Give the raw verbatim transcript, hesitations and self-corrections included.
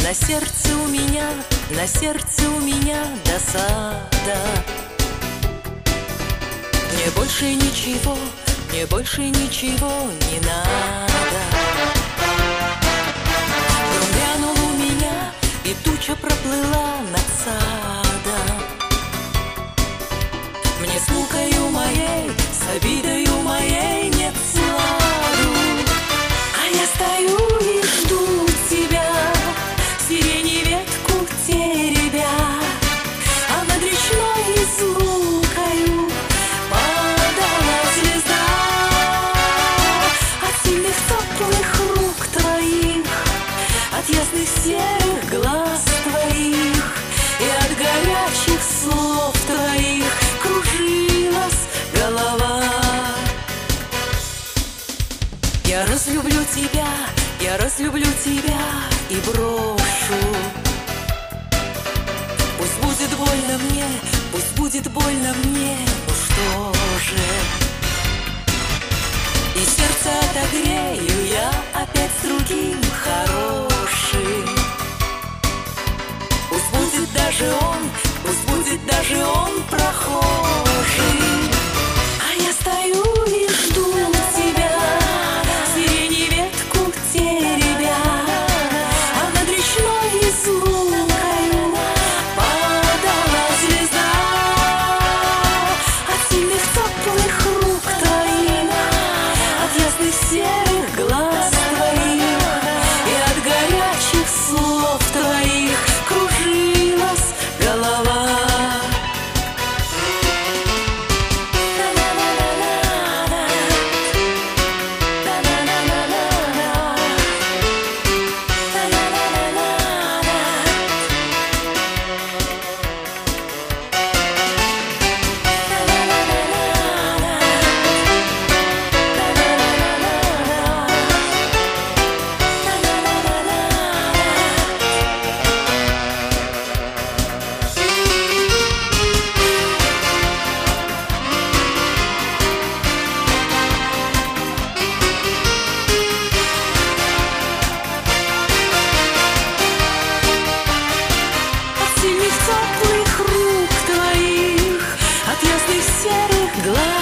На сердце у меня, на сердце у меня досада. Мне больше ничего, мне больше ничего не надо. Гром грянул у меня, и туча проплыла над садом. Мне с мукою моей, с обидою моей нет сладу. А я стою и жду тебя, сирени ветку теребя, а над речной излукою падала звезда. От сильных теплых рук твоих, от ясных серых глаз твоих и от горячих слов твоих кружилась голова. Я разлюблю тебя, я разлюблю тебя и брошу. Пусть будет больно мне, пусть будет больно мне, ну что же. И сердце отогрею я опять с другим хорошим. Пусть будет даже он, пусть будет даже он прохожий. А я стою и жду тебя, сирени ветку теребя, а над речной излукою падала звезда. От сильных теплых рук твоих, от ясных серых глаз твоих и от горячих слов твоих кружилась голова. Теплых рук твоих, от ясных серых глаз